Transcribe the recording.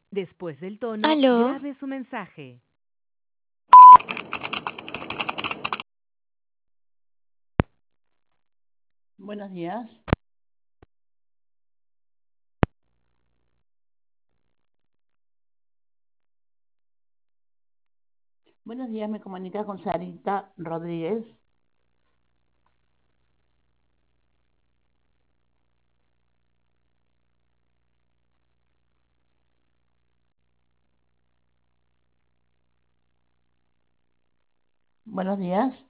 Después del tono, Aló, grabe su mensaje. Buenos días. Buenos días, me comunica con Sarita Rodríguez. Buenos días.